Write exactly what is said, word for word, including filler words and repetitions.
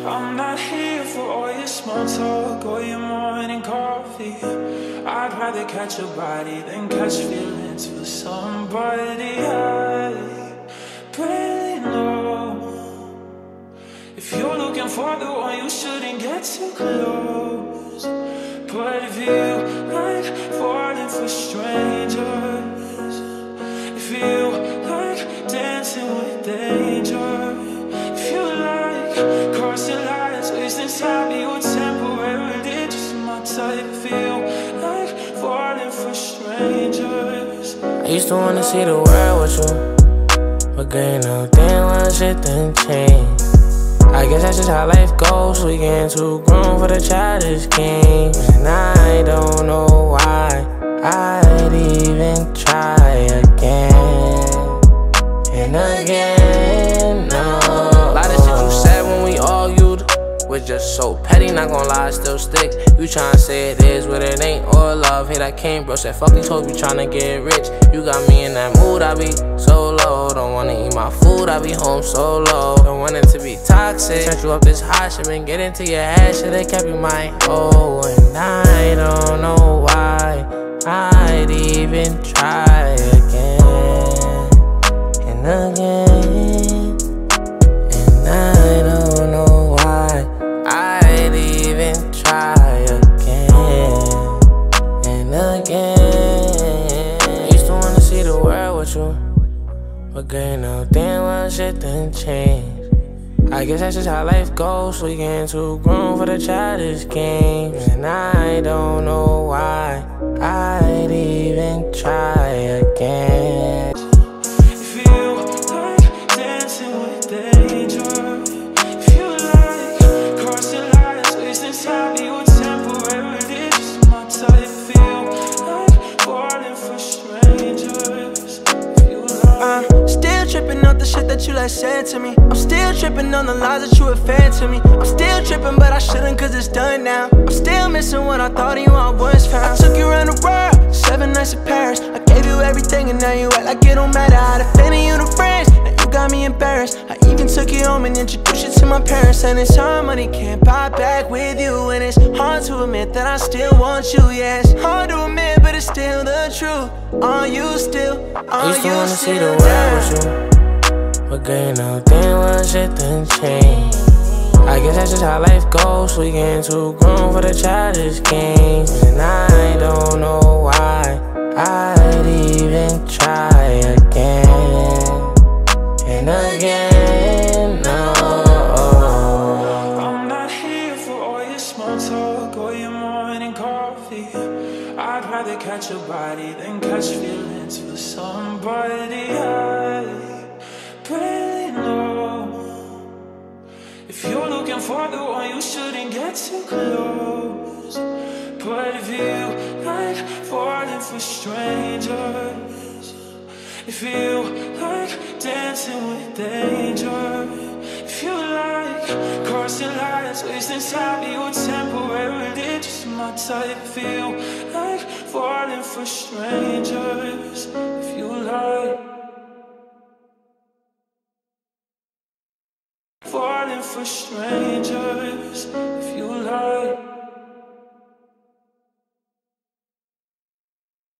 I'm not here for all your small talk or your morning coffee. I'd rather catch a body than catch feelings for somebody I barely know. If you're looking for the one, you shouldn't get too close. But if you like falling for strangers, if you like dancing with danger, if you like crossing lines, wasting time, you temporarily just my type. Feel like falling for strangers. I used to wanna see the world with you, but girl, you know damn well shit done changed. I guess that's just how life goes. We getting too grown for the childish games, and I don't know why I'd even try again and again. No, a lot of shit you said when we argued was just so petty, not gon' lie, still stick. You tryna say it is what it ain't, or love, hate I came, bro. Said fuck these hoes, we tryna get rich. You got me in that mood, I be so low. Don't wanna eat my food, I be home so low. Don't want it to be toxic. Turn you up this hot shit, been get into your head, shit they kept you my oh. And I don't know why I'd even try again and again. And I don't know why I'd even try again and again. I used to wanna see the world with you, but girl, you know damn well shit done changed. I guess that's just how life goes. We getting too grown for the childish games, and I don't know why I'd even try again. If you like dancing with danger, if you like crossing lines, wasting time, you temporarily just my type. Feel like falling for strangers. If you like, I'm still tripping off the shit that you like said to me. I'm still tripping on the lies that you were fed to me. I'm still tripping, but I shouldn't, cause it's done now. I'm still missing what I thought of you I once found. I took you around the world, seven nights in Paris. I gave you everything and now you act like it don't matter. I defended you to friends, now you got me embarrassed. I even took you home and introduced you to my parents. And it's hard, money can't buy back with you. And it's hard to admit that I still want you. Yeah, it's hard to admit, but it's still the truth. Are you still, I are used to you wanna see still the there? world with you, but girl, you know damn well shit done changed. I guess that's just how life goes. We getting too grown for the childish games, and I don't know why I'd even try again and again. No, I'm not here for all your small talk or your morning coffee. I'd rather catch a body than catch feelings for somebody I barely know. If you're looking for the one, you shouldn't get too close. But if you like falling for strangers, if you like dancing with danger, if you like crossing lines, wasting time, you temporarily just my type. Feel like falling for strangers. If you like falling for strangers.